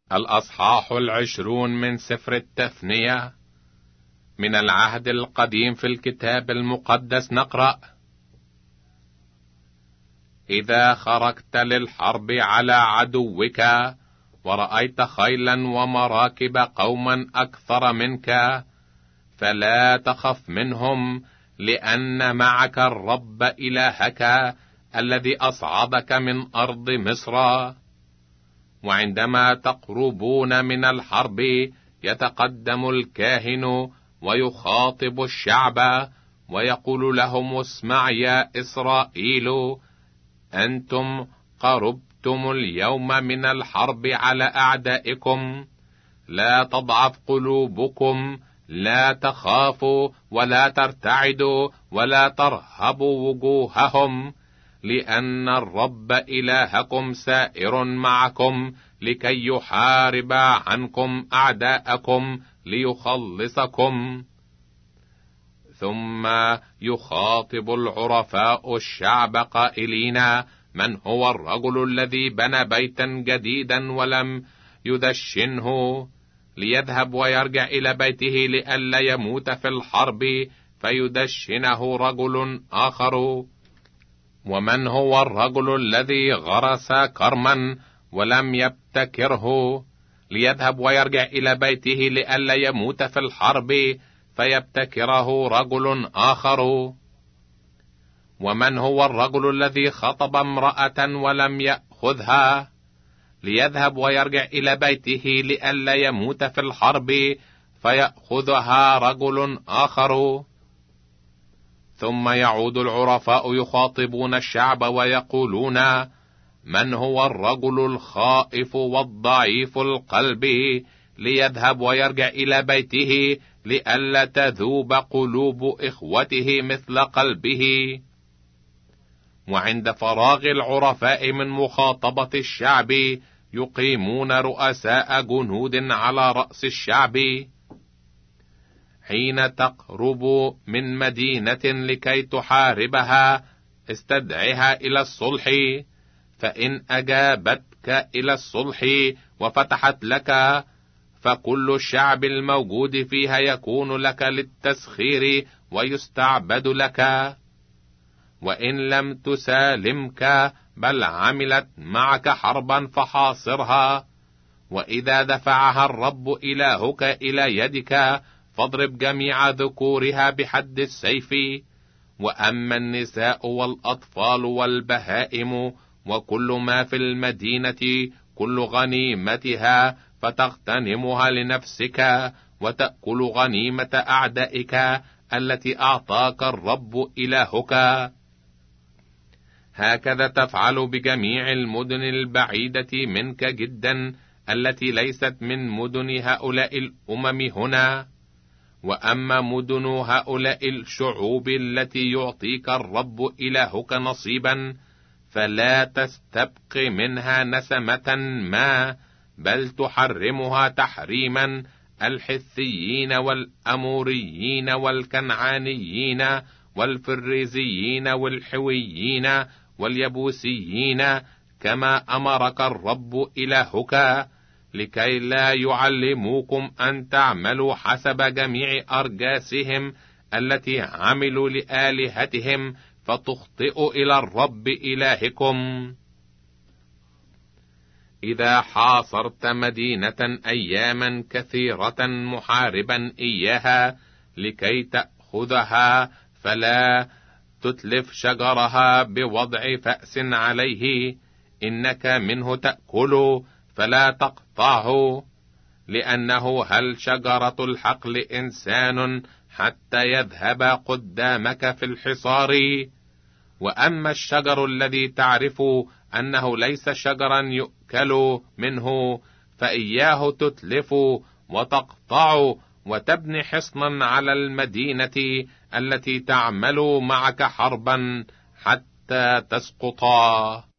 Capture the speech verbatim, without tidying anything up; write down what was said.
الأصحاح العشرون من سفر التثنية. من العهد القديم في الكتاب المقدس نقرأ: إذا خرجت للحرب على عدوك ورأيت خيلا ومراكب قوما أكثر منك، فلا تخف منهم، لأن معك الرب إلهك الذي أصعدك من أرض مصر. وعندما تقربون من الحرب يتقدم الكاهن ويخاطب الشعب ويقول لهم: اسمع يا إسرائيل، أنتم قربتم اليوم من الحرب على أعدائكم، لا تضعف قلوبكم، لا تخافوا ولا ترتعدوا ولا ترهبوا وجوههم، لأن الرب إلهكم سائر معكم لكي يحارب عنكم أعداءكم ليخلصكم. ثم يخاطب العرفاء الشعب قائلين: من هو الرجل الذي بنى بيتا جديدا ولم يدشنه، ليذهب ويرجع إلى بيته لئلا يموت في الحرب فيدشنه رجل آخر؟ ومن هو الرجل الذي غرس كرما ولم يبتكره، ليذهب ويرجع إلى بيته لئلا يموت في الحرب فيبتكره رجل آخر؟ ومن هو الرجل الذي خطب امرأة ولم يأخذها، ليذهب ويرجع إلى بيته لئلا يموت في الحرب فيأخذها رجل آخر؟ ثم يعود العرفاء يخاطبون الشعب ويقولون: من هو الرجل الخائف والضعيف القلب، ليذهب ويرجع إلى بيته لئلا تذوب قلوب إخوته مثل قلبه؟ وعند فراغ العرفاء من مخاطبة الشعب يقيمون رؤساء جنود على رأس الشعب. حين تقرب من مدينة لكي تحاربها استدعها إلى الصلح، فإن أجابتك إلى الصلح وفتحت لك، فكل الشعب الموجود فيها يكون لك للتسخير ويستعبد لك. وإن لم تسالمك بل عملت معك حربا فحاصرها، وإذا دفعها الرب إلهك إلى يدك فاضرب جميع ذكورها بحد السيف. وأما النساء والأطفال والبهائم وكل ما في المدينة كل غنيمتها فتغتنمها لنفسك وتأكل غنيمة أعدائك التي أعطاك الرب إلهك. هكذا تفعل بجميع المدن البعيدة منك جدا التي ليست من مدن هؤلاء الأمم هنا. وأما مدن هؤلاء الشعوب التي يعطيك الرب إلهك نصيبا، فلا تستبق منها نسمة ما، بل تحرمها تحريما: الحثيين والأموريين والكنعانيين والفريزيين والحويين واليبوسيين، كما أمرك الرب إلهك، لكي لا يعلموكم أن تعملوا حسب جميع أرجاسهم التي عملوا لآلهتهم فتخطئوا إلى الرب إلهكم. إذا حاصرت مدينة أياما كثيرة محاربا إياها لكي تأخذها، فلا تتلف شجرها بوضع فأس عليه، إنك منه تأكل فلا تقطعه، لأنه هل شجرة الحقل إنسان حتى يذهب قدامك في الحصار؟ وأما الشجر الذي تعرف أنه ليس شجرا يؤكل منه، فإياه تتلف وتقطع وتبني حصنا على المدينة التي تعمل معك حربا حتى تسقطا.